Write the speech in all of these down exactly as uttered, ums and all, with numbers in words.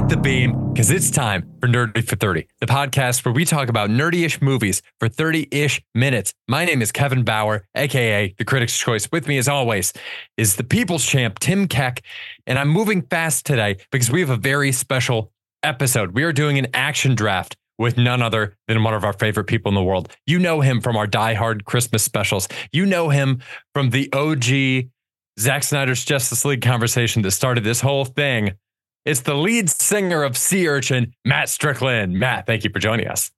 hit the beam because it's time for Nerdy for thirty, the podcast where we talk about nerdy-ish movies for thirty-ish minutes. My name is Kevin Bauer, a k a the Critics' Choice. With me, as always, is the People's Champ, Tim Keck, and I'm moving fast today because we have a very special episode. We are doing an action draft with none other than one of our favorite people in the world. You know him from our Die Hard Christmas specials. You know him from the O G Zack Snyder's Justice League conversation that started this whole thing. It's the lead singer of Sea Urchin, Matt Strickland. Matt, thank you for joining us.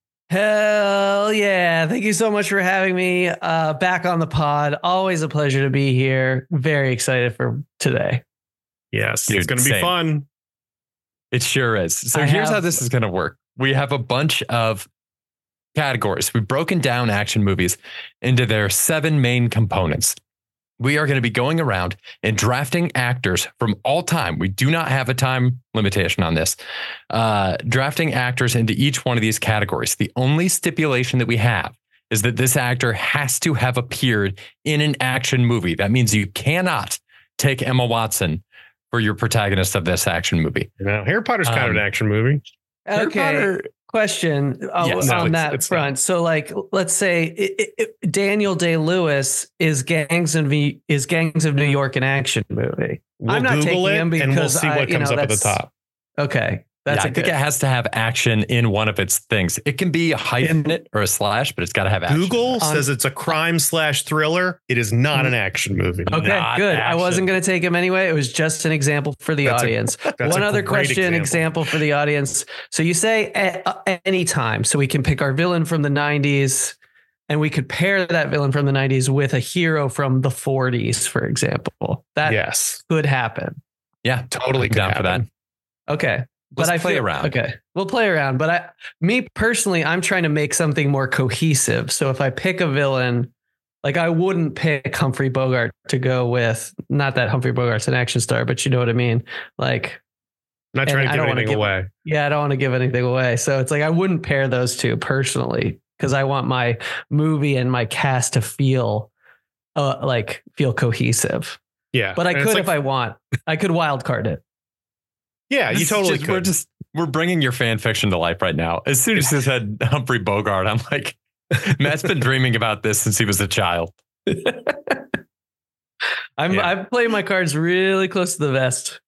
Hell yeah. Thank you so much for having me uh, back on the pod. Always a pleasure to be here. Very excited for today. Yes, Dude, it's going to be same. fun. It sure is. So I here's have- how this is going to work. We have a bunch of categories. We've broken down action movies into their seven main components. We are going to be going around and drafting actors from all time. We do not have a time limitation on this. Uh, drafting actors into each one of these categories. The only stipulation that we have is that this actor has to have appeared in an action movie. That means you cannot take Emma Watson for your protagonist of this action movie. Now, Harry Potter's kind Um, of an action movie. Harry Okay. Potter- Question uh, Yes. on No, it's- that it's front. not. So, like, let's say it, it, Daniel Day-Lewis is Gangs of Me- is Gangs of New York an action movie. We'll I'm not Google taking it him and we'll because see I- what you comes know, up at the that's- top. Okay, that's yeah, a I think good. it has to have action in one of its things. It can be a hyphen in it or a slash, but it's got to have action. Google On- says it's a crime slash thriller. It is not an action movie. Okay, not good. I action. wasn't going to take him anyway. It was just an example for the That's a- audience. That's One a other great question, example. for the audience. So you say a, any time, so we can pick our villain from the nineties, and we could pair that villain from the nineties with a hero from the forties, for example. That Yes, could happen. Yeah, totally I'm could down for that. happen. Okay. Let's but I play feel, around. Okay, we'll play around. But I, me personally, I'm trying to make something more cohesive. So if I pick a villain, like I wouldn't pick Humphrey Bogart to go with. Not that Humphrey Bogart's an action star, but you know what I mean. Like, I'm not And trying I to give don't wanna anything give- away. yeah, I don't want to give anything away. So it's like I wouldn't pair those two personally because I want my movie and my cast to feel, uh, like feel cohesive. Yeah, But I And could it's like- if I want. I could wild card it. Yeah, you This is totally just- could. We're just we're bringing your fan fiction to life right now. As soon as you said Humphrey Bogart, I'm like, Matt's been dreaming about this since he was a child. I'm Yeah. I'm playing my cards really close to the vest.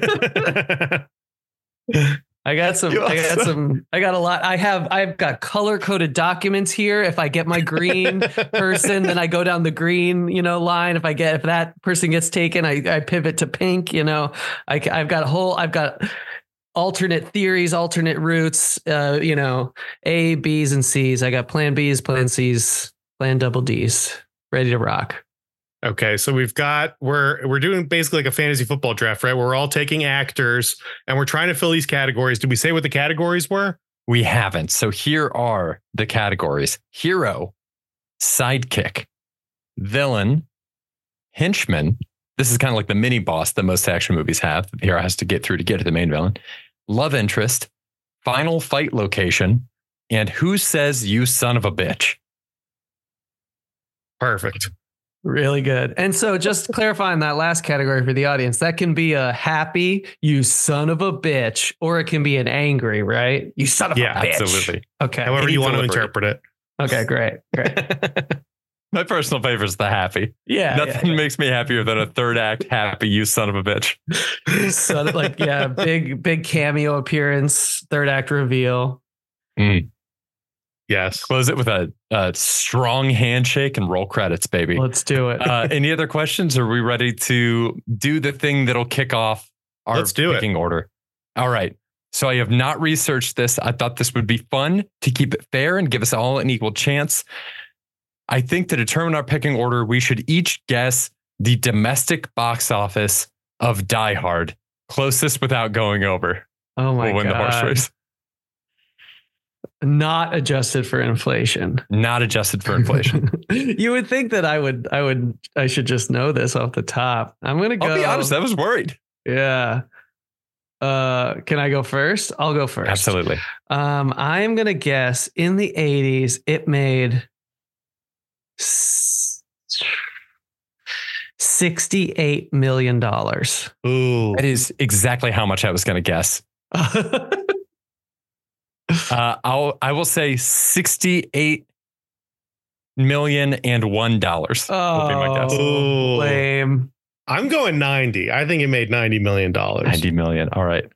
I got some. You I got also- some. I got a lot. I have. I've got color coded documents here. If I get my green person, then I go down the green, you know, line. If I get if that person gets taken, I, I pivot to pink. You know, I, I've got a whole. I've got alternate theories, alternate routes. Uh, you know, A, B's, and C's. I got Plan B's, Plan C's, Plan Double D's. Ready to rock. Okay, so we've got we're we're doing basically like a fantasy football draft, right? We're all taking actors and we're trying to fill these categories. Did we say what the categories were? We haven't. So here are the categories: hero, sidekick, villain, henchman. This is kind of like the mini boss that most action movies have. The hero has to get through to get to the main villain. Love interest, final fight location, and who says you son of a bitch? Perfect. Really good. And so just clarifying that last category for the audience, that can be a happy, you son of a bitch, or it can be an angry, right? You son of Yeah, a bitch. Absolutely. Okay. However Any you want to delivery. interpret it. Okay, great. Great. My personal favorite is the happy. Yeah. Nothing makes me happier than a third act happy, you son of a bitch. yeah. Son of, like, yeah, big, big cameo appearance, third act reveal. Yes. Close it with a, a strong handshake and roll credits, baby. Let's do it. Uh, any other questions? Are we ready to do the thing that'll kick off our Let's do it. picking order? All right. So I have not researched this. I thought this would be fun to keep it fair and give us all an equal chance. I think to determine our picking order, we should each guess the domestic box office of Die Hard. Closest without going over oh my will win the horse God. race. Not adjusted for inflation. Not adjusted for inflation. You would think that I would, I would, I should just know this off the top. I'm going to go. I'll be honest, I was worried. Yeah. Uh, can I go first? I'll go first. Absolutely. Um, I'm gonna guess in the eighties it made s- sixty-eight million dollars. Ooh. That is exactly how much I was going to guess. Uh, I'll I will say sixty-eight million and one dollars. Will be my guess. Oh, Ooh. lame. I'm going ninety. I think it made ninety million dollars. Ninety million. All right.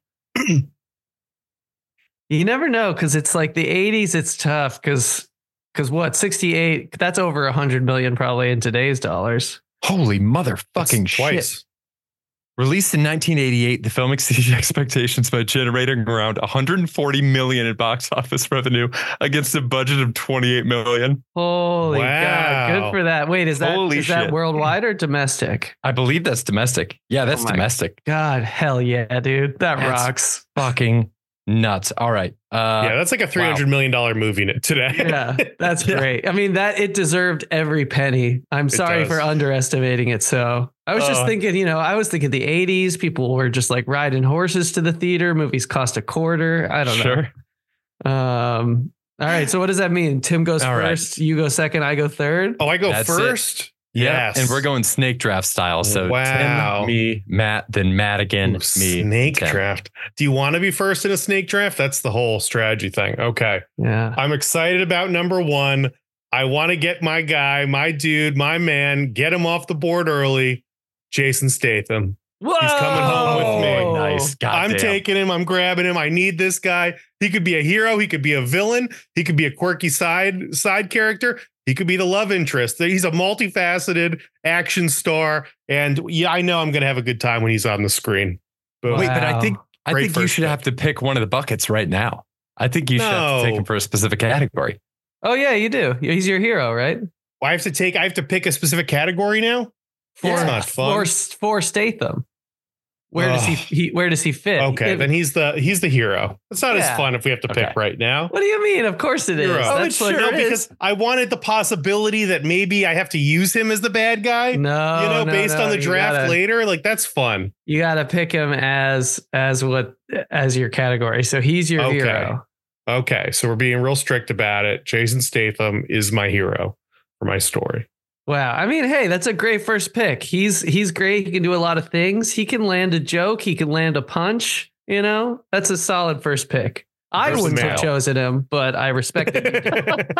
You never know, because it's like the eighties. It's tough because because what sixty-eight? That's over a hundred million probably in today's dollars. Holy motherfucking shit! Twice. Released in nineteen eighty-eight, the film exceeded expectations by generating around one hundred forty million in box office revenue against a budget of twenty-eight million. Holy Wow. God. Good for that. Wait, is that Holy is that shit. worldwide or domestic? I believe that's domestic. Yeah, that's Oh my domestic. God, hell yeah, dude. That That's- rocks. Fucking nuts. All right. Uh, Yeah, that's like a three hundred million dollar movie today. Yeah, that's Yeah. great. I mean, that it deserved every penny. I'm sorry does. for underestimating it. So I was just Oh. thinking, you know, I was thinking the eighties, people were just like riding horses to the theater. Movies cost a quarter. I don't sure. know. Um, all right. So what does that mean? Tim goes All right. first. You go second. I go third. Oh, I go That's it. first? Yeah. Yes. And we're going snake draft style. So Wow. Tim, me, Matt, then Matt again, Ooh, me. snake Tim. draft. Do you want to be first in a snake draft? That's the whole strategy thing. Okay. Yeah. I'm excited about number one. I want to get my guy, my dude, my man, get him off the board early. Jason Statham. Whoa. coming home with me. Oh, nice. God I'm damn. taking him. I'm grabbing him. I need this guy. He could be a hero. He could be a villain. He could be a quirky side side character. He could be the love interest. He's a multifaceted action star. And yeah, I know I'm going to have a good time when he's on the screen. Boom. Wait, but I Wow. think I Great think you first should pick. have to pick one of the buckets right now. I think you should have to take No. him for a specific category. Oh yeah, you do. He's your hero, right? I have to take, I have to pick a specific category now. That's not fun. For for Statham. Where does he, Ugh. he where does he fit? Okay, If- then he's the he's the hero. It's not as Yeah. fun if we have to pick Okay. right now. What do you mean? Of course it is. Hero. Oh, That's it what- sure no, is. because I wanted the possibility that maybe I have to use him as the bad guy. No, you know, no, based no, on the you draft gotta- later. Like that's fun. You got to pick him as as what as your category. So he's your Okay. hero. Okay, so we're being real strict about it. Jason Statham is my hero for my story. Wow. I mean, hey, that's a great first pick. He's he's great. He can do a lot of things. He can land a joke. He can land a punch. You know, that's a solid first pick. I Versus wouldn't have male. chosen him, but I respect it.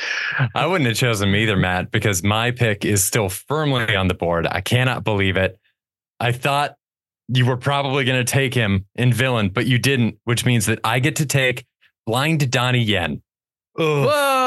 I wouldn't have chosen him either, Matt, because my pick is still firmly on the board. I cannot believe it. I thought you were probably going to take him in villain, but you didn't, which means that I get to take blind Donnie Yen. Ugh.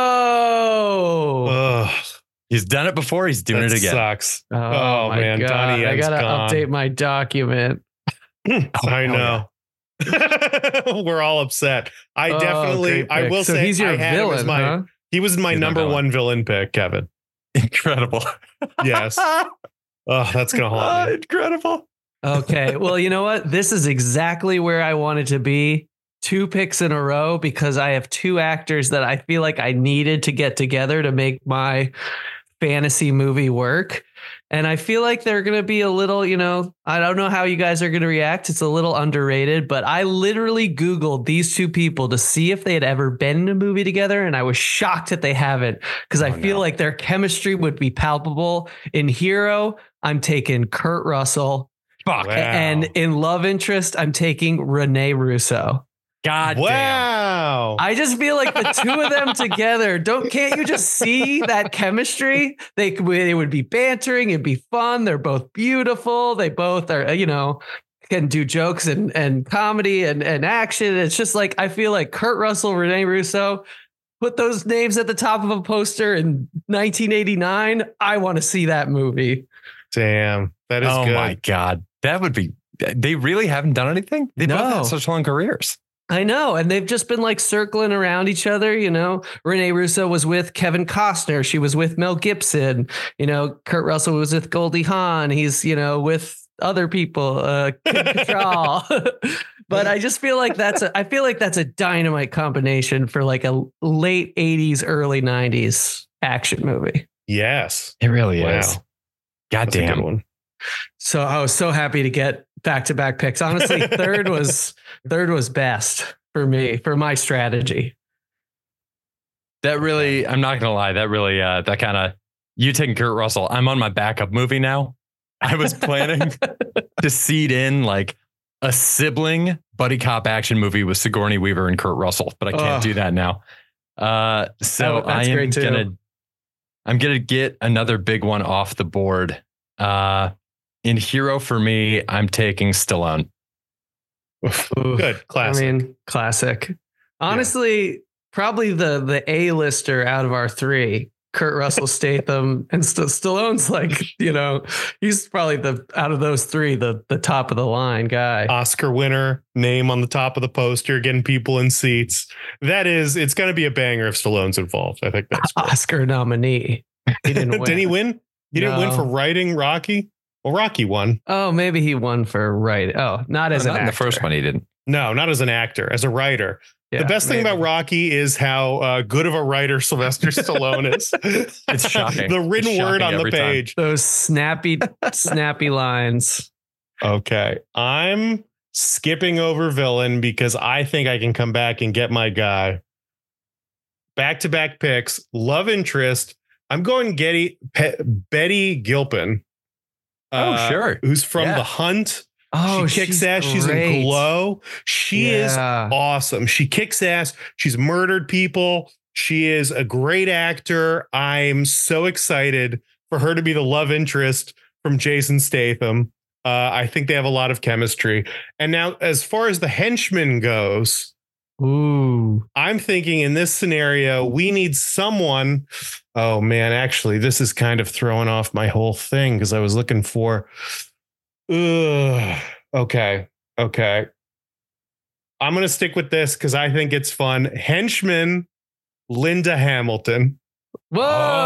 Whoa. Ugh, He's done it before. He's doing that it again. sucks. Oh, Oh, my man, God. Donnie I Yen's gotta gone. update my document. I hell know. We're all upset. I Oh, definitely, great I pick. will so say, he's your I had him as villain, my, huh? he was my He's my number villain. one villain pick, Kevin. Incredible. Yes. Oh, that's gonna Ah, haunt me. incredible. Okay. Well, you know what? This is exactly where I wanted to be. Two picks in a row because I have two actors that I feel like I needed to get together to make my fantasy movie work. And I feel like they're going to be a little, you know, I don't know how you guys are going to react. It's a little underrated, but I literally Googled these two people to see if they had ever been in a movie together. And I was shocked that they haven't because I Oh, feel no. like their chemistry would be palpable. In Hero, I'm taking Kurt Russell. Fuck. Wow. And in love interest, I'm taking Renee Russo. God damn. Wow. I just feel like the two of them together, don't can't you just see that chemistry? They could they would be bantering, it'd be fun. They're both beautiful. They both are, you know, can do jokes and, and comedy and, and action. It's just like I feel like Kurt Russell, Renee Russo, put those names at the top of a poster in nineteen eighty-nine. I want to see that movie. Damn. That is Oh good. my God. That would be, they really haven't done anything? They both No. had such long careers. I know. And they've just been like circling around each other. You know, Renee Russo was with Kevin Costner. She was with Mel Gibson. You know, Kurt Russell was with Goldie Hawn. He's, you know, with other people, uh, Kim Cattrall. But I just feel like that's a, I feel like that's a dynamite combination for like a late eighties, early nineties action movie. Yes. It really Wow. is. God That's a good damn. one. So I was so happy to get back to back picks. Honestly, third was third was best for me for my strategy. That really, I'm not going to lie. That really, uh, that kind of, you taking Kurt Russell. I'm on my backup movie now. I was planning to seed in like a sibling buddy cop action movie with Sigourney Weaver and Kurt Russell, but I can't Oh. do that now. Uh, so Oh, that's I am great too. gonna, I'm gonna get another big one off the board. Uh, in hero for me, I'm taking Stallone. Ooh. Good. Classic. I mean, classic. Honestly, probably the the A-lister out of our three, Kurt Russell, Statham, and St- Stallone's like, you know, he's probably the out of those three, the the top of the line guy. Oscar winner, name on the top of the poster, getting people in seats. That is, it's going to be a banger if Stallone's involved. I think that's great. Oscar nominee. He didn't win. Didn't he win? He didn't win No. for writing Rocky? Well, Rocky won. Oh, maybe he won for right. Oh, not as Not an in the actor. first one, he didn't. No, not as an actor, as a writer. Yeah, the best thing maybe. about Rocky is how uh, good of a writer Sylvester Stallone is. It's shocking. The written It's word shocking on the every time. page. Those snappy, snappy lines. Okay. I'm skipping over villain because I think I can come back and get my guy. Back to back picks. Love interest. I'm going Getty, Pe- Betty Gilpin. Oh, uh, sure. Who's from Yeah. The Hunt. Oh, she kicks she's ass. She's in great. Glow. She is Yeah. awesome. She kicks ass. She's murdered people. She is a great actor. I'm so excited for her to be the love interest from Jason Statham. Uh, I think they have a lot of chemistry. And now, as far as the henchman goes, Ooh. I'm thinking in this scenario, we need someone. Oh, man, actually, this is kind of throwing off my whole thing because I was looking for. Ugh. Okay. Okay. I'm going to stick with this because I think it's fun. Henchman, Linda Hamilton. Whoa.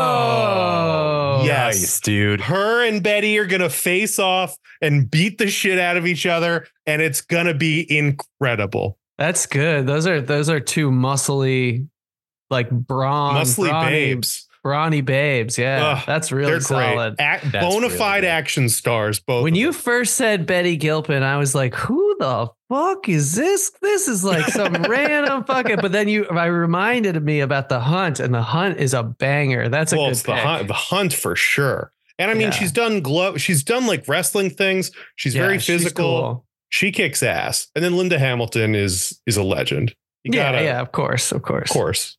Oh, yes. Nice, dude. Her and Betty are going to face off and beat the shit out of each other. And it's going to be incredible. That's good. Those are those are two muscly, like brawn, Muscly brawny, babes. brawny babes. Yeah, Ugh, that's really They're solid. great. Act, That's bona really fide good. action stars. Both. When of you them. first said Betty Gilpin, I was like, "Who the fuck is this? This is like some random fucking." But then you, I reminded me about The Hunt, and The Hunt is a banger. That's a well, good it's the pick. hunt, the hunt for sure. And I mean, Yeah. she's done glow. She's done like wrestling things. She's Yeah, very she's physical. cool. She kicks ass. And then Linda Hamilton is is a legend. You Yeah, gotta, yeah, of course, of course. of course.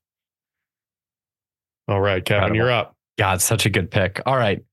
All right, Kevin, Incredible. you're up. God, such a good pick. All right.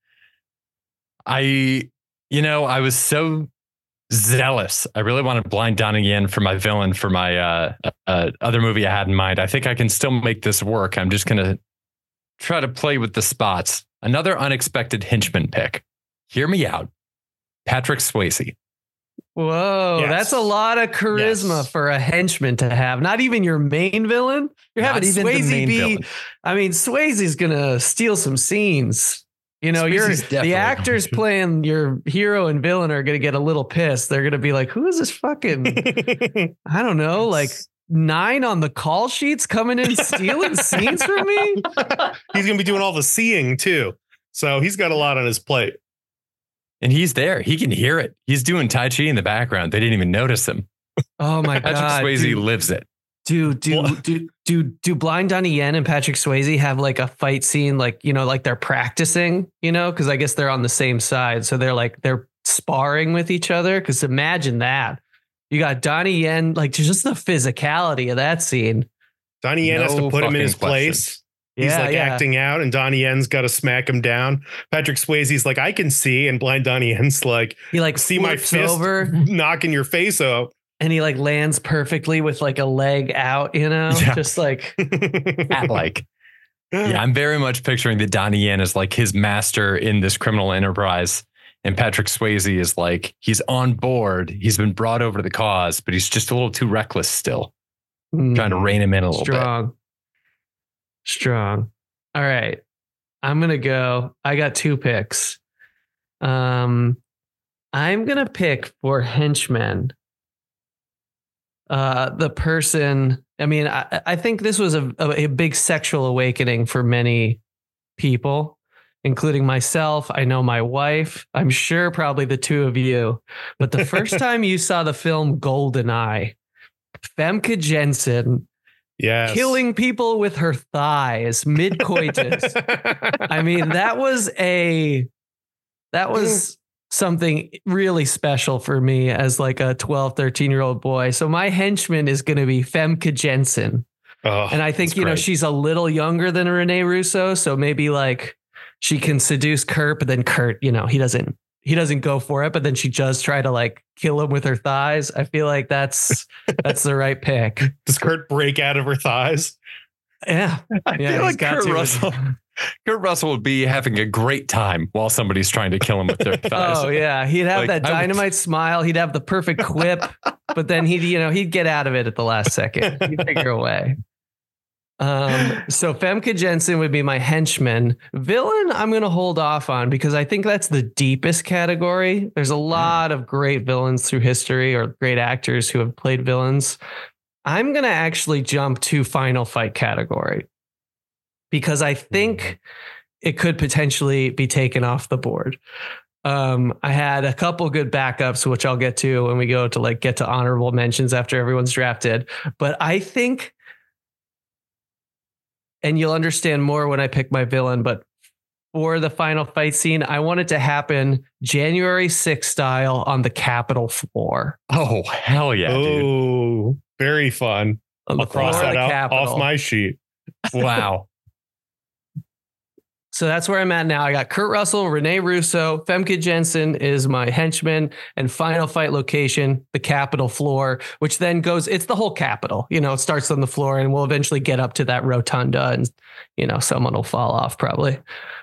I, you know, I was so zealous. I really wanted Blind Donnie Yen for my villain for my uh, uh, other movie I had in mind. I think I can still make this work. I'm just going to try to play with the spots. Another unexpected henchman pick. Hear me out. Patrick Swayze. Whoa, Yes. that's a lot of charisma Yes. for a henchman to have. Not even your main villain. You're Not having even the Swayze main be. villain. I mean, Swayze's gonna steal some scenes. You know, you're Swayze's definitely the actors going to. playing your hero and villain are gonna get a little pissed. They're gonna be like, "Who is this fucking? I don't know, like nine on the call sheets coming in stealing scenes from me." He's gonna be doing all the seeing too. So he's got a lot on his plate. And he's there. He can hear it. He's doing Tai Chi in the background. They didn't even notice him. Oh my Patrick god, Swayze dude. lives it. Do do Well- do do do Blind Donnie Yen and Patrick Swayze have like a fight scene, like, you know, like they're practicing, you know, because I guess they're on the same side, so they're like they're sparring with each other. Because imagine that you got Donnie Yen, like just the physicality of that scene. Donnie Yen has to No put him in his fucking place. He's Yeah, like yeah. acting out, and Donnie Yen's got to smack him down. Patrick Swayze's like, I can see, and blind Donnie Yen's like, He like see my flips fist over knocking your face out. and he like lands perfectly with like a leg out, you know, Yeah. just like Cat like. Yeah, I'm very much picturing that Donnie Yen is like his master in this criminal enterprise. And Patrick Swayze is like, he's on board. He's been brought over to the cause, but he's just a little too reckless still. mm, Trying to rein him in a little bit. strong. Strong. All right. I'm going to go. I got two picks. Um, I'm going to pick for henchmen. Uh, the person, I mean, I, I think this was a, a, a big sexual awakening for many people, including myself. I know my wife. I'm sure probably the two of you. But the first time you saw the film Goldeneye, Femke Jensen Yes. killing people with her thighs mid coitus. I mean, that was a that was something really special for me as like a twelve, thirteen year old boy. So my henchman is going to be Femke Jensen. Oh, and I think, you great. know, she's a little younger than Rene Russo. So maybe like she can seduce Kurt, but then Kurt, you know, he doesn't, he doesn't go for it, but then she does try to like kill him with her thighs. I feel like that's, that's the right pick. Does Kurt break out of her thighs? Yeah. I yeah, feel like Kurt Russell, Kurt Russell would be having a great time while somebody's tring to kill him with their thighs. Oh yeah. He'd have like, that dynamite would... smile. He'd have the perfect quip, but then he'd, you know, he'd get out of it at the last second. He'd figure a way. Um, so Femke Jensen would be my henchman. Villain, I'm going to hold off on because I think that's the deepest category. There's a lot of great villains through history or great actors who have played villains. I'm going to actually jump to final fight category because I think it could potentially be taken off the board. Um, I had a couple good backups, which I'll get to when we go to like get to honorable mentions after everyone's drafted. But I think, and you'll understand more when I pick my villain, but for the final fight scene, I want it to happen January sixth style on the Capitol floor. Oh, hell yeah, oh, dude. Very fun. I'll cross that out off my sheet. Wow. So that's where I'm at now. I got Kurt Russell, Rene Russo, Femke Jensen is my henchman, and final fight location, the Capitol floor, which then goes, it's the whole Capitol. You know, it starts on the floor and we'll eventually get up to that rotunda and, you know, someone will fall off probably.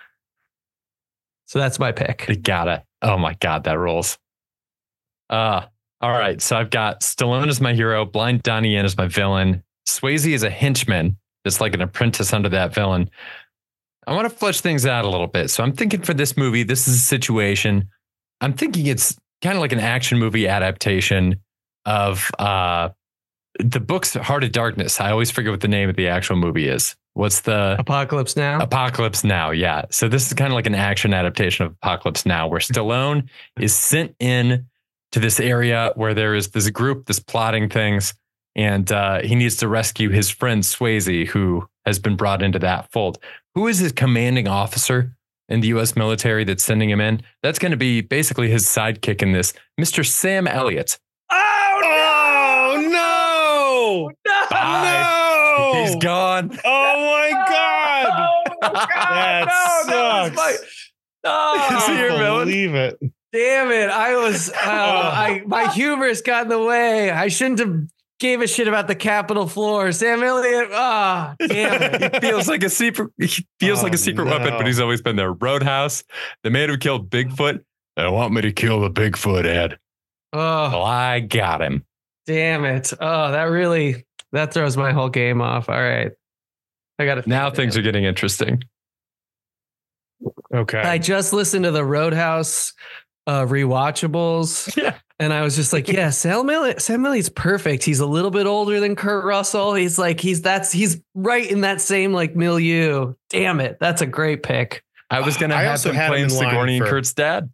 So that's my pick. You got it. Oh my God, that rolls. Uh, all right. So I've got Stallone as my hero, Blind Donnie Yen as my villain, Swayze as a henchman, just like an apprentice under that villain. I want to flesh things out a little bit. So I'm thinking for this movie, this is a situation. I'm thinking it's kind of like an action movie adaptation of uh, the book's Heart of Darkness. I always forget what the name of the actual movie is. What's the Apocalypse Now? Apocalypse Now. Yeah. So this is kind of like an action adaptation of Apocalypse Now, where Stallone is sent in to this area where there is this group that's plotting things. And uh, he needs to rescue his friend Swayze, who has been brought into that fold. Who is his commanding officer in the U S military that's sending him in? That's going to be basically his sidekick in this, Mister Sam Elliott. Oh, no! No! Bye. No! He's gone. Oh, my God! Oh, my God! That no, sucks. no, my... oh, Is he your villain? Believe it. Damn it! I was, uh, I my humor's got in the way. I shouldn't have gave a shit about the Capitol floor. Sam Elliott. Ah, oh, damn it. He feels like a secret. He feels Oh, like a secret no. weapon, but he's always been there. Roadhouse. They made him kill Bigfoot. They want me to kill the Bigfoot, Ed. Oh, Well, I got him. damn it. Oh, that really that throws my whole game off. All right, I got to Now things are getting interesting. Okay. I just listened to the Roadhouse uh, rewatchables. Yeah. And I was just like, yeah, Sam Elliott, Sam Elliott's perfect. He's a little bit older than Kurt Russell. He's like, he's that's he's right in that same like milieu. Damn it. That's a great pick. I was going to I have also him had him playing in line Sigourney and for- Kurt's dad.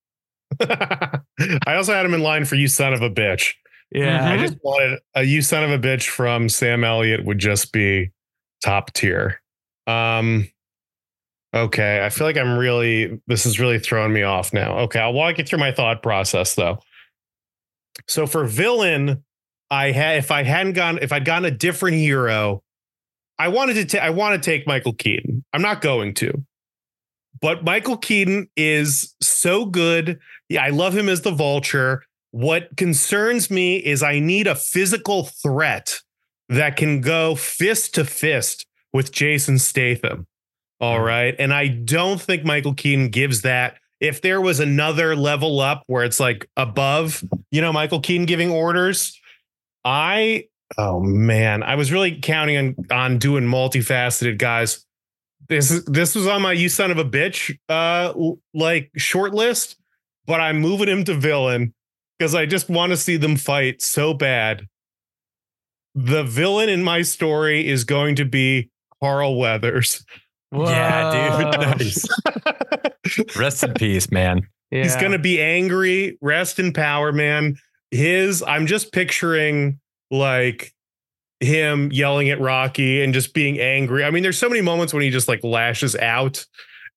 I also had him in line for You Son of a Bitch. Yeah. I just wanted a You Son of a Bitch from Sam Elliott would just be top tier. Um, okay. I feel like I'm really, this is really throwing me off now. Okay. I'll walk you through my thought process though. So for villain, I had, if I hadn't gone, if I'd gotten a different hero, I wanted to, ta- I want to take Michael Keaton. I'm not going to, but Michael Keaton is so good. Yeah. I love him as the Vulture. What concerns me is I need a physical threat that can go fist to fist with Jason Statham. All right. And I don't think Michael Keaton gives that. If there was another level up where it's like above, you know, Michael Keaton giving orders, I, oh man, I was really counting on, on doing multifaceted guys. This is, this was on my You Son of a Bitch, uh, like short list, but I'm moving him to villain because I just want to see them fight so bad. The villain in my story is going to be Carl Weathers. Whoa. Yeah, dude. Nice. Rest in peace, man. Yeah. He's going to be angry. Rest in power, man. His, I'm just picturing like him yelling at Rocky and just being angry. I mean, there's so many moments when he just like lashes out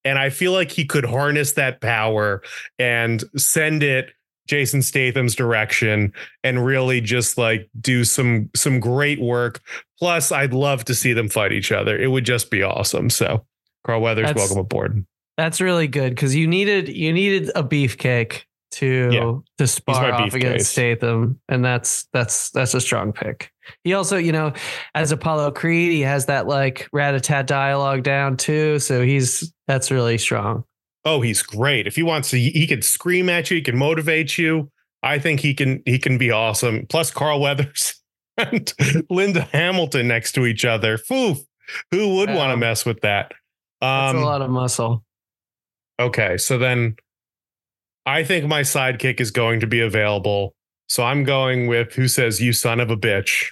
And I feel like he could harness that power and send it Jason Statham's direction and really just like do some some great work. Plus, I'd love to see them fight each other. It would just be awesome. So Carl Weathers, That's- welcome aboard. That's really good because you needed you needed a beefcake to Yeah. to spar off beef against case. Statham, and that's that's that's a strong pick. He also, you know, as Apollo Creed, he has that like rat-a-tat dialogue down too, so he's that's really strong. Oh, he's great. If he wants to, he can scream at you. He can motivate you. I think he can. He can be awesome. Plus, Carl Weathers and Linda Hamilton next to each other. Poof. Who would want to Um, mess with that? That's Um, a lot of muscle. Okay, so then I think my sidekick is going to be available. So I'm going with Who Says You Son of a Bitch.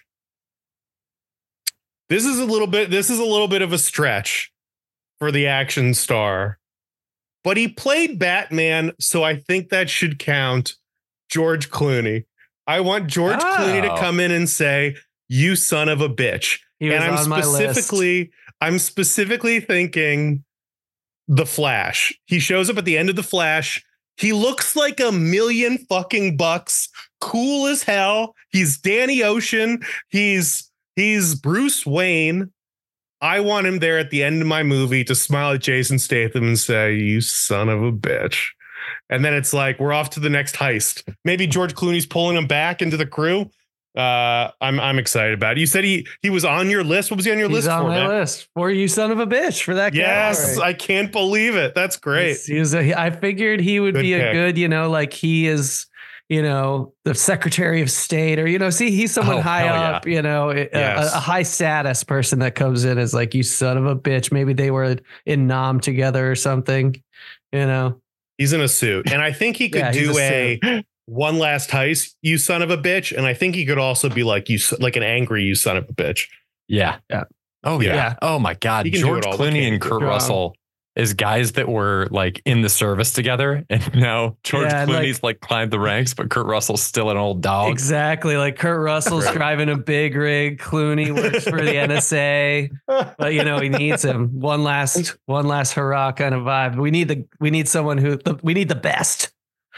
This is a little bit this is a little bit of a stretch for the action star. But he played Batman, so I think that should count. George Clooney. I want George Oh. Clooney to come in and say, "You son of a bitch." He was And I'm on my list. specifically I'm specifically thinking The Flash. He shows up at the end of The Flash. He looks like a million fucking bucks, cool as hell. He's Danny Ocean. He's he's Bruce Wayne. I want him there at the end of my movie to smile at Jason Statham and say, "You son of a bitch." And then it's like we're off to the next heist. Maybe George Clooney's pulling him back into the crew. Uh, I'm I'm excited about it. You said he he was on your list. What was he on your He's list on for? my man? list for You Son of a Bitch for that Yes, category. I can't believe it. That's great. He's- he was a- I figured he would Good be a pick. good, you know, like he is, you know, the Secretary of State, or you know, see, he's someone Oh, high hell yeah. up, you know, a, Yes. a, a high status person that comes in as like, "You son of a bitch." Maybe they were in Nam together or something, you know. He's in a suit, and I think he could Yeah, he's do a a, one last heist. You son of a bitch, and I think he could also be like you, s- like an angry you son of a bitch. Yeah. Yeah. Oh yeah. Yeah. Oh my God. He can do George it all. Clooney He and can Kurt do it. Russell is guys that were like in the service together, and now George Yeah, and, like- Clooney's like, climbed the ranks, but Kurt Russell's still an old dog. Exactly. Like Kurt Russell's driving a big rig. Clooney works for the N S A, but you know, he needs him. One last, one last hurrah kind of vibe. We need the, we need someone who, the, we need the best.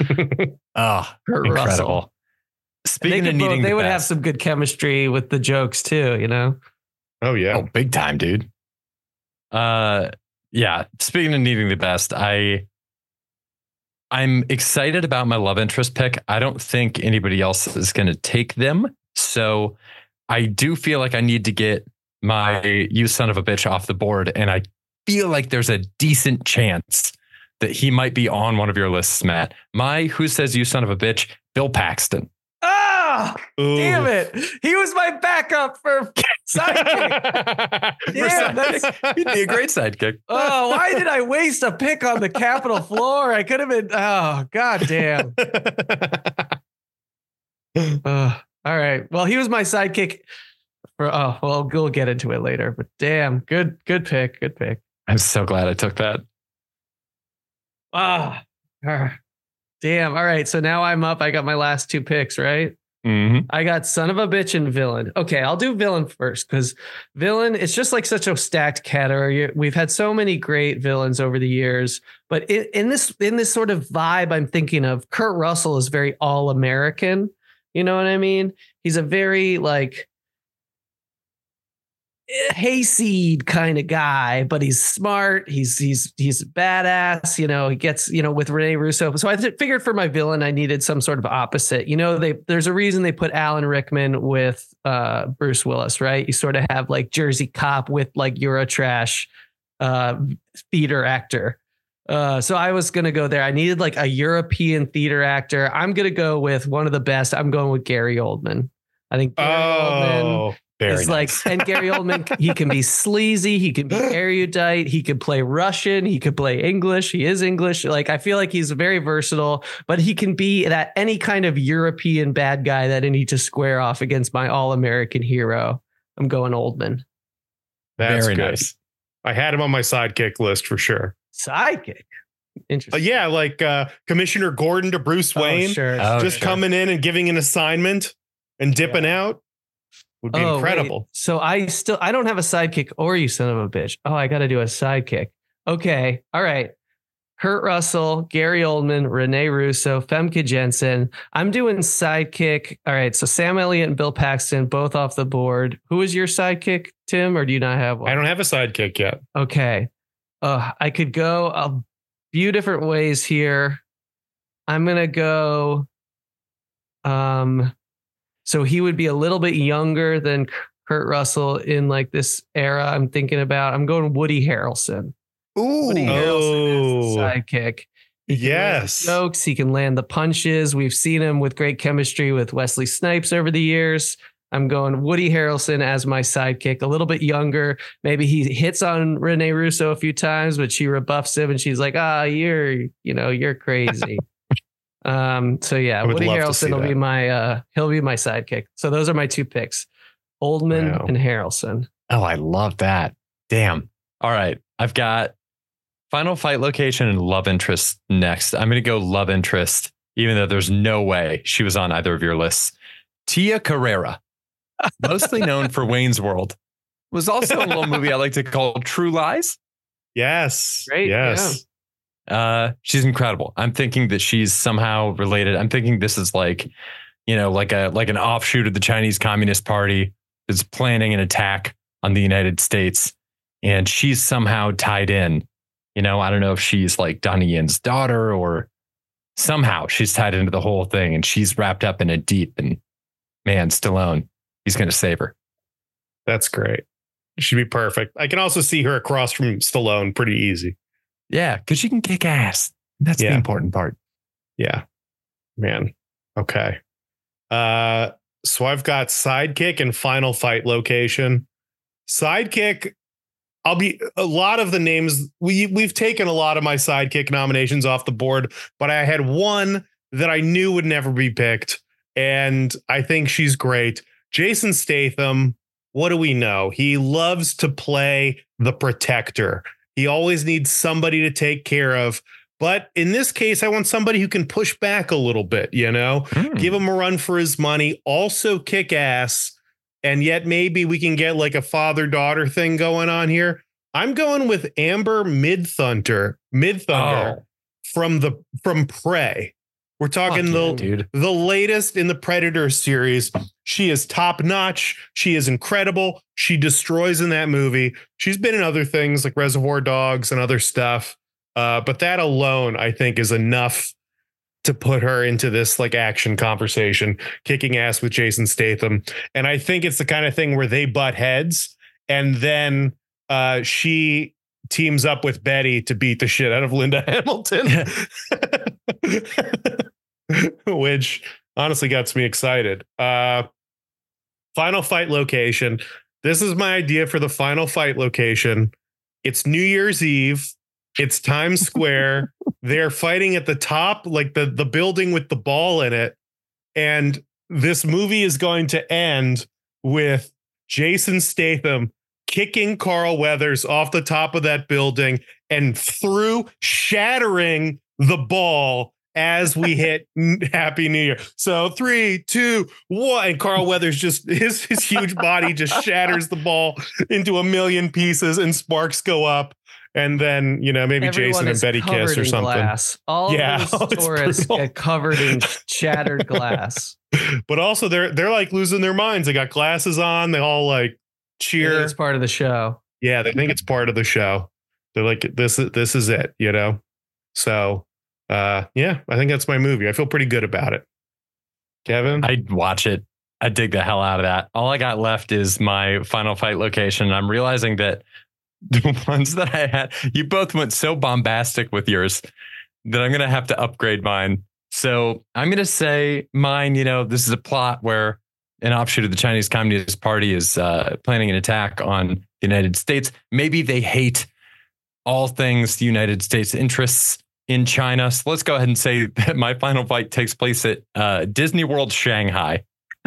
Oh, Kurt incredible. Russell. They, Speaking could of needing both, they the would have best- some good chemistry with the jokes too, you know? Oh yeah. Oh, big time, dude. Uh, yeah. Speaking of needing the best, I, I'm excited about my love interest pick. I don't think anybody else is going to take them, so I do feel like I need to get my "You son of a bitch" off the board, and I feel like there's a decent chance that he might be on one of your lists, Matt. My "Who Says You Son of a Bitch," Bill Paxton. Ah, Ooh. damn it. He was my backup for sidekick. Damn, that's, He'd be a great sidekick. oh, why did I waste a pick on the Capitol floor? I could have been, oh, god damn. Uh, all right. Well, he was my sidekick for, oh, well, we'll get into it later, but damn, good, good pick. Good pick. I'm so glad I took that. Ah, ah, damn. All right. So now I'm up. I got my last two picks, right? Mm-hmm. I got son of a bitch and villain. Okay, I'll do villain first because villain, it's just like such a stacked category. We've had so many great villains over the years, but in, in this in this sort of vibe, I'm thinking of Kurt Russell is very all American. You know what I mean? He's a very like hayseed kind of guy, but he's smart. He's he's he's badass. You know, he gets, you know, with Rene Russo. So I th- figured for my villain, I needed some sort of opposite. You know, they there's a reason they put Alan Rickman with uh, Bruce Willis, right? You sort of have like Jersey Cop with like Eurotrash uh, theater actor. Uh, so I was gonna go there. I needed like a European theater actor. I'm gonna go with one of the best. I'm going with Gary Oldman. I think Gary Oldman Oh, Very it's nice. like, and Gary Oldman, he can be sleazy, he can be erudite, he could play Russian, he could play English, he is English. Like, I feel like he's very versatile, but he can be that any kind of European bad guy that I need to square off against my all-American hero. I'm going Oldman. that's Very good. nice. I had him on my sidekick list for sure. Sidekick. Uh, Interesting. yeah, like uh, Commissioner Gordon to Bruce Oh, Wayne, sure. Oh, just sure. coming in and giving an assignment and dipping out would be Oh, incredible. wait. So I still I don't have a sidekick or you son of a bitch. Oh, I got to do a sidekick. Okay. All right. Kurt Russell, Gary Oldman, Renee Russo, Femke Jensen. I'm doing sidekick. All right. So Sam Elliott and Bill Paxton, both off the board. Who is your sidekick, Tim, or do you not have one? I don't have a sidekick yet. Okay. Uh, I could go a few different ways here. I'm going to go. Um, so he would be a little bit younger than Kurt Russell in like this era I'm thinking about. I'm going Woody Harrelson. Ooh, Woody Harrelson is the sidekick. He can yes. land jokes. He can land the punches. We've seen him with great chemistry with Wesley Snipes over the years. I'm going Woody Harrelson as my sidekick, a little bit younger. Maybe he hits on Renee Russo a few times, but she rebuffs him and she's like, ah, you're, you know, you're crazy. um, so yeah, Woody Harrelson will that. be my, uh, he'll be my sidekick. So those are my two picks, Oldman wow. and Harrelson. Oh, I love that. Damn. All right. I've got final fight location and love interest next. I'm going to go love interest, even though there's no way she was on either of your lists. Tia Carrera. Mostly known for Wayne's World, was also in a little movie I like to call True Lies. Yes. Great. Yes. Yeah. Uh, she's incredible. I'm thinking that she's somehow related. I'm thinking this is like, you know, like a like an offshoot of the Chinese Communist Party is planning an attack on the United States, and she's somehow tied in. You know, I don't know if she's like Donnie Yen's daughter or somehow she's tied into the whole thing, and she's wrapped up in it deep. And man, Stallone, he's going to save her. That's great. She'd be perfect. I can also see her across from Stallone pretty easy. Yeah, because she can kick ass. That's yeah. the important part. Yeah, man. Okay. Uh, so I've got sidekick and final fight location. Sidekick, I'll be a lot of the names. We we've taken a lot of my sidekick nominations off the board, but I had one that I knew would never be picked, and I think she's great. Jason Statham. What do we know? He loves to play the protector. He always needs somebody to take care of. But in this case, I want somebody who can push back a little bit, you know, mm. give him a run for his money, also kick ass. And yet maybe we can get like a father-daughter thing going on here. I'm going with Amber Midthunder, Midthunder oh. from the from Prey. We're talking the, yeah, the latest in the Predator series. She is top notch. She is incredible. She destroys in that movie. She's been in other things like Reservoir Dogs and other stuff. Uh, but that alone, I think, is enough to put her into this like action conversation, kicking ass with Jason Statham. And I think it's the kind of thing where they butt heads and then uh, she teams up with Betty to beat the shit out of Linda Hamilton, which honestly gets me excited. Uh, final fight location. This is my idea for the final fight location. It's New Year's Eve. It's Times Square. They're fighting at the top, like the, the building with the ball in it. And this movie is going to end with Jason Statham kicking Carl Weathers off the top of that building and through shattering the ball as we hit Happy New Year. So three, two, one. And Carl Weathers just his, his huge body just shatters the ball into a million pieces and sparks go up. And then, you know, maybe Everyone Jason and Betty kiss or something. Glass. All yeah, of those tourists get covered in shattered glass. But also they're they're like losing their minds. They got glasses on. They all like cheer. It's part of the show. Yeah, they think it's part of the show. They're like, this, this is it, you know? So, uh, yeah, I think that's my movie. I feel pretty good about it. Kevin? I'd watch it. I dig the hell out of that. All I got left is my final fight location. I'm realizing that the ones that I had, you both went so bombastic with yours that I'm going to have to upgrade mine. So I'm going to say mine, you know, this is a plot where an offshoot of the Chinese Communist Party is uh, planning an attack on the United States. Maybe they hate all things the United States interests in China. So let's go ahead and say that my final fight takes place at uh, Disney World Shanghai.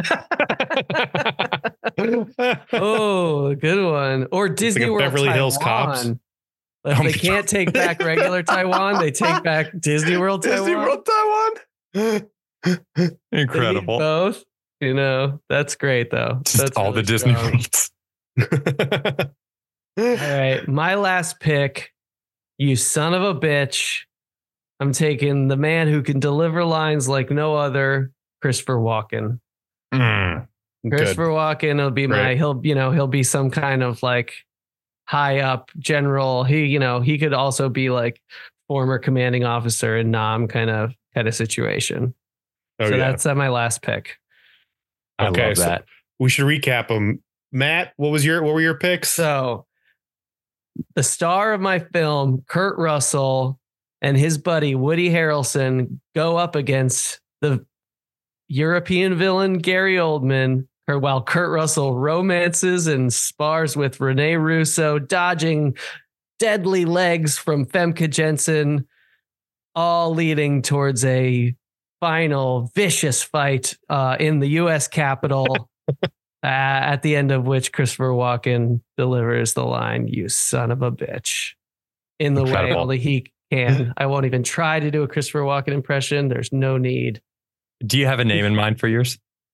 Oh, good one. Or Disney like World Beverly Taiwan. Hills Cops. Like oh, they can't take back regular Taiwan. They take back Disney World Taiwan. Disney World Taiwan. Incredible. Both. You know, that's great though. Just that's all really the Disney strong. Worlds. All right. My last pick. You son of a bitch. I'm taking the man who can deliver lines like no other, Christopher Walken. Mm, Christopher good. Walken will be my, Right. he'll, you know, he'll be some kind of like high up general. He, you know, he could also be like former commanding officer in Nam kind of, kind of situation. Oh, so yeah. that's uh, my last pick. I Okay, love so- that. We should recap them. Matt, what was your what were your picks? So the star of my film, Kurt Russell, and his buddy Woody Harrelson go up against the European villain Gary Oldman, or while Kurt Russell romances and spars with Rene Russo, dodging deadly legs from Femke Jensen, all leading towards a final vicious fight uh, in the U S Capitol. Uh, at the end of which Christopher Walken delivers the line, "You son of a bitch," in the Incredible. way only he can. I won't even try to do a Christopher Walken impression. There's no need. Do you have a name in mind for yours?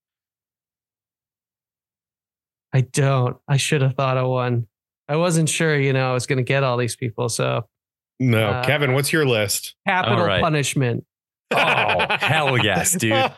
I don't. I should have thought of one. I wasn't sure, you know, I was going to get all these people. So no, uh, Kevin, what's your list? capital All right. punishment. Oh, hell yes, dude.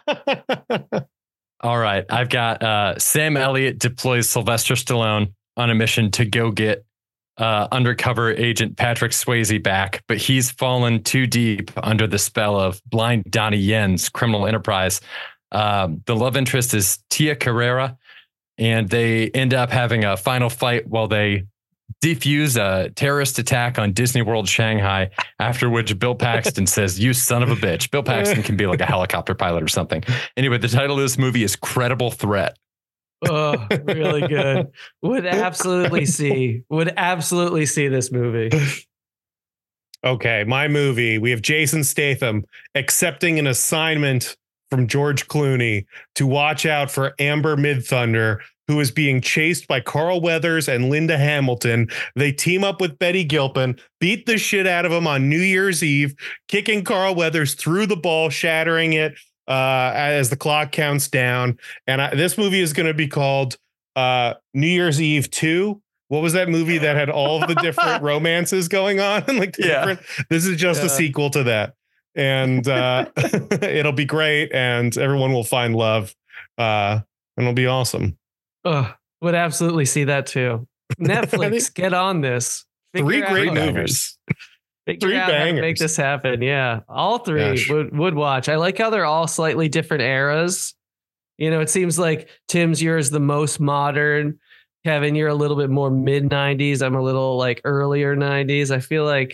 All right. I've got uh, Sam Elliott deploys Sylvester Stallone on a mission to go get uh, undercover agent Patrick Swayze back, but he's fallen too deep under the spell of blind Donnie Yen's criminal enterprise. Um, the love interest is Tia Carrera, and they end up having a final fight while they defuse a terrorist attack on Disney World Shanghai, after which Bill Paxton says, "You son of a bitch." Bill Paxton can be like a helicopter pilot or something. Anyway, the title of this movie is Credible Threat. Oh, really good. Would absolutely see, would absolutely see this movie. Okay, my movie. We have Jason Statham accepting an assignment from George Clooney to watch out for Amber Midthunder, who is being chased by Carl Weathers and Linda Hamilton. They team up with Betty Gilpin, beat the shit out of him on New Year's Eve, kicking Carl Weathers through the ball, shattering it uh, as the clock counts down. And I, this movie is going to be called uh, New Year's Eve two. What was that movie that had all of the different romances going on? like the Yeah. different, this is just Yeah. a sequel to that. And uh, it'll be great, and everyone will find love, uh, and it'll be awesome. Oh, would absolutely see that too. Netflix, get on this. Figure Three out great how- movies. Figure three out how to bangers. make this happen. Yeah, all three Gosh. would would watch. I like how they're all slightly different eras. You know, it seems like Tim's yours the most modern. Kevin, you're a little bit more mid nineties. I'm a little like earlier nineties. I feel like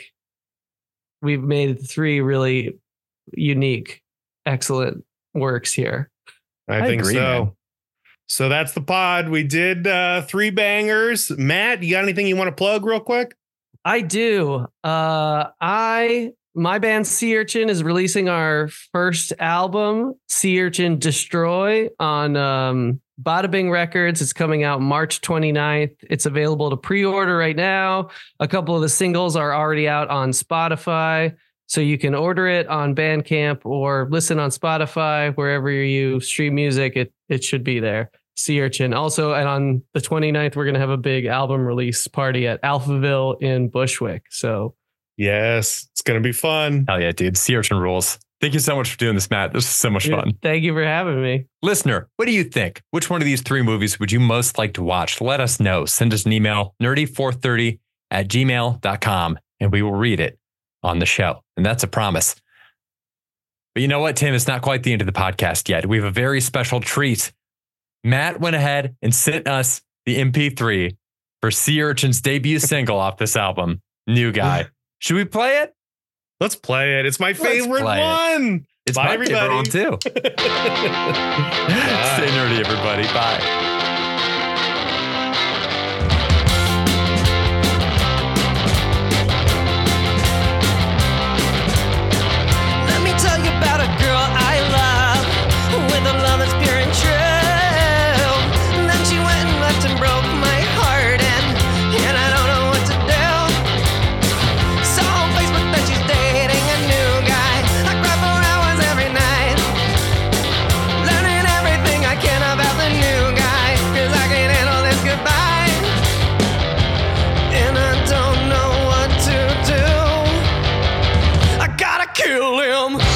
we've made three really unique, excellent works here. I, I think agree, so. man. So that's the pod. We did uh, three bangers. Matt, you got anything you want to plug real quick? I do. Uh, I my band Sea Urchin is releasing our first album, Sea Urchin Destroy, on um, Bada Bing Records. It's coming out March twenty-ninth. It's available to pre-order right now. A couple of the singles are already out on Spotify, so you can order it on Bandcamp or listen on Spotify, wherever you stream music. It it should be there. Sea Urchin. Also, and on the twenty-ninth, we're going to have a big album release party at Alphaville in Bushwick. So Yes, it's going to be fun. Hell yeah, dude. Sea Urchin rules. Thank you so much for doing this, Matt. This was so much fun. thank you for having me. Listener, what do you think? Which one of these three movies would you most like to watch? Let us know. Send us an email, nerdy four thirty at gmail dot com, and we will read it on the show. And that's a promise. But you know what, Tim? It's not quite the end of the podcast yet. We have a very special treat. Matt went ahead and sent us the M P three for Sea Urchin's debut single off this album, New Guy. Should we play it? Let's play it. It's my Let's favorite play it. one. It's Bye, my everybody. favorite one too. Stay nerdy, everybody. Bye. Let me tell you about a girl I love, with a love that's pure and true. And then she went and left and broke my heart, and, and I don't know what to do. Saw on Facebook that she's dating a new guy. I cry for hours every night, learning everything I can about the new guy. kill him.